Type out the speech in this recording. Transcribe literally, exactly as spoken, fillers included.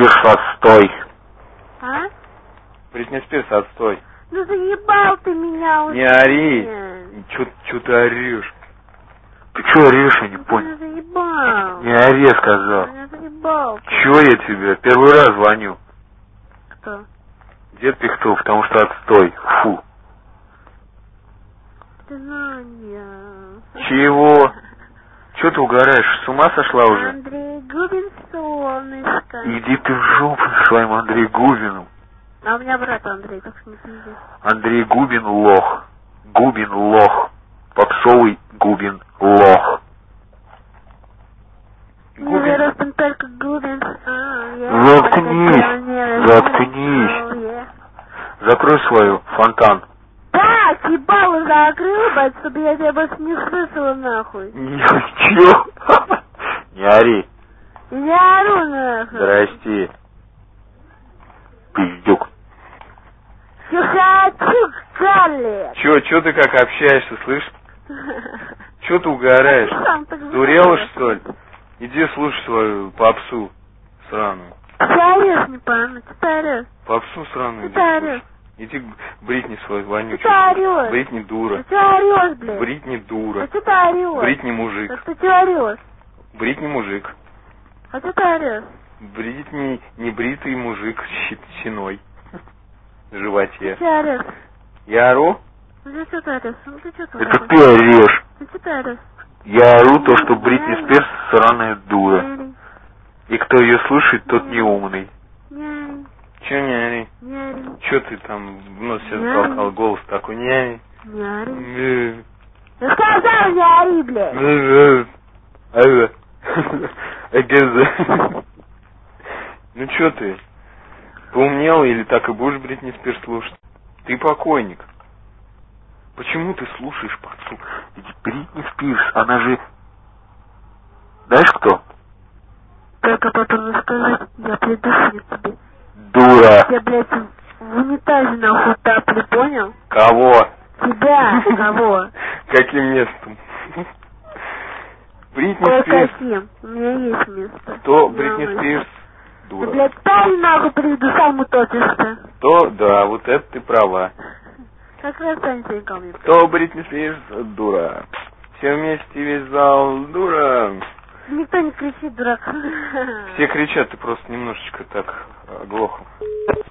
Спирс, отстой. А? Бритни Спирс, отстой. Ну заебал ты меня уже. Не ори. Чё, чё ты орешь? Ты чё орешь, я не ну, понял. ты меня заебал. Не ори, сказал. Ты меня заебал. Чё я тебе? Первый раз звоню. Кто? Дед Пихтов, потому что отстой. Фу. Ты Надя. Чего? Чё ты угораешь? С ума сошла уже? Андрей Губин, солнышко. Иди ты в жопу с своим Андреем Губиным. А у меня брат Андрей, так что не пизди. Андрей Губин лох. Губин лох. Попсовый Губин лох. Губин. Ростом только Губин. А, я Заткнись. Заткнись. Закрой свою фонтан. Так, ебало закрыл, бать, чтобы я тебя больше не слышала нахуй. Чё? Не ори. Не ору нахуй. Здрасте. Пиздюк. Тихачук, Калли. Чё, чё ты как общаешься, слышь? Чё ты угораешь? Дурела, что ли? Иди слушай свою попсу сраную. Ты орешь, не пойму, ты орешь. Попсу сраную иди ты орешь. Иди Бритни свою вонючую. Ты орешь. Бритни дура. Ты орешь, блядь. Бритни дура. А что ты орешь? Бритни мужик. А ты орешь? Бритни мужик. А что ты орешь? Бритни небритый мужик с щеной в животе. Ты орешь? Я ору? Ну ты что ты орешь? Ну ты что ты Это орешь? ты орешь. Ну что ты орешь? Я ору то, что Бритни Спирс сраная дура. И кто ее слушает, тот не умный. Не ори. Че не ори? Не ори. Че ты там в нос сейчас толкал, голос такой, не ори? Не ори. Я сказал, не ори, блядь. Ну че ты? Поумнел или так и будешь Бритни Спирс слушать? Ты покойник. Почему ты слушаешь попсу? Ведь Бритни Спирс, она же... Знаешь кто? Только попробуй сказать, я придушу тебе. Дура. Я, блядь, в унитазе нахуй таплю, понял? Кого? Тебя, кого? Каким местом? Бритни Ой, Спирс. каким? У меня есть место. Кто Бритни Спирс? Дура. Да, блядь, там нахуй приду, сам утопишься. То, да, вот это ты права. Как раз Саня ко мне. Кто Бритни Спирс? Дура. Все вместе весь зал, дура. Никто не кричит, дурак. Все кричат, ты просто немножечко так оглохл.